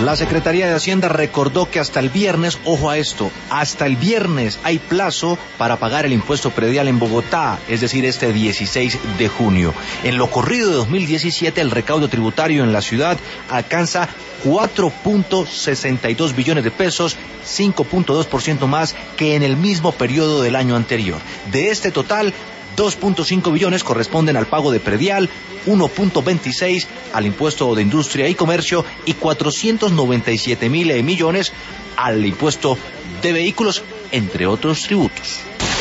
La Secretaría de Hacienda recordó que hasta el viernes, ojo a esto, hasta el viernes hay plazo para pagar el impuesto predial en Bogotá, es decir, este 16 de junio. En lo corrido de 2017, el recaudo tributario en la ciudad alcanza 4.62 billones de pesos, 5.2% más que en el mismo periodo del año anterior. De este total, 2.5 billones corresponden al pago de predial, 1.26 al impuesto de industria y comercio y 497.000 millones al impuesto de vehículos, entre otros tributos.